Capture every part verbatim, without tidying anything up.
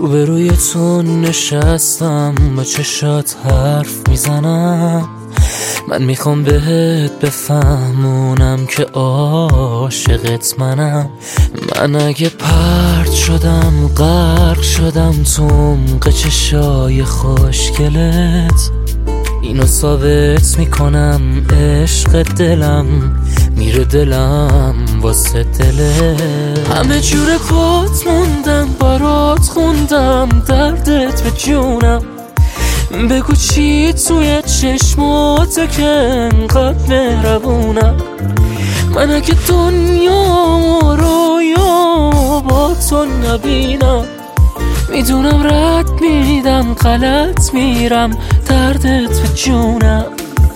روبروی تو نشستم با چشات حرف میزنم. من میخوام بهت بفهمونم که عاشقت منم. من اگه پرت شدم غرق شدم تو عمق چشای خوشگلت، اینو ثابت میکنم عشق دلم میره دلم واسه دلت. همه جور پات موندم برات خوندم دردت به جونم. بگو چی توی چشماته که انقدر مهربونم. من اگه دنیا و رویا با تو نبینم، میدونم رد میدم غلط میرم دردت به جونم.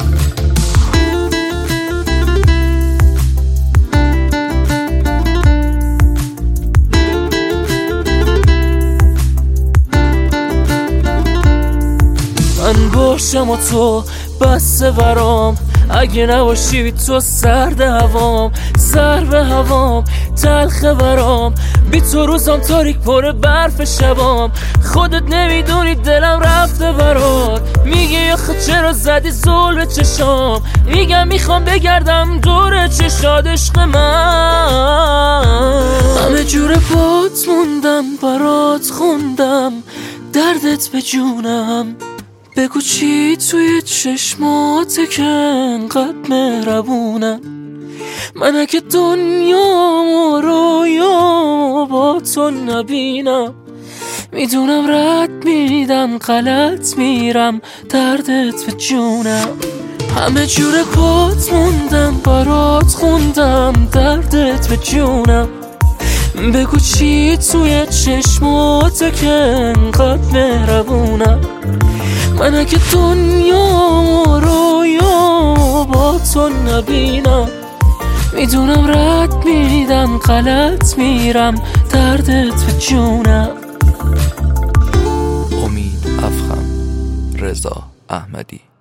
من باشم و تو بسته برام، اگه نباشی تو سرد هوام. سر به هوام تلخه برام، بی تو روزم تاریک پر برف شبام. خودت نمیدونی دلم رفته برات، میگه آخه چرا زدی زل به چشام. میگم میخوام بگردم دور چشاد عشق من. همه جور پات موندم برات خوندم دردت به جونم. بگو چی توی چشماته که انقدر مهربونم. من اگه دنیا و رویا با تو نبینم، میدونم رد میدم غلط میرم دردت به جونم. همه جور پات موندم برات خوندم دردت به جونم. بگو چی توی چشماته که انقدر مهربونم. من اگه دنیا و رویا با تو نبینم، میدونم رد میدم غلط میرم دردت به جونم. امید افخم، رضا احمدی.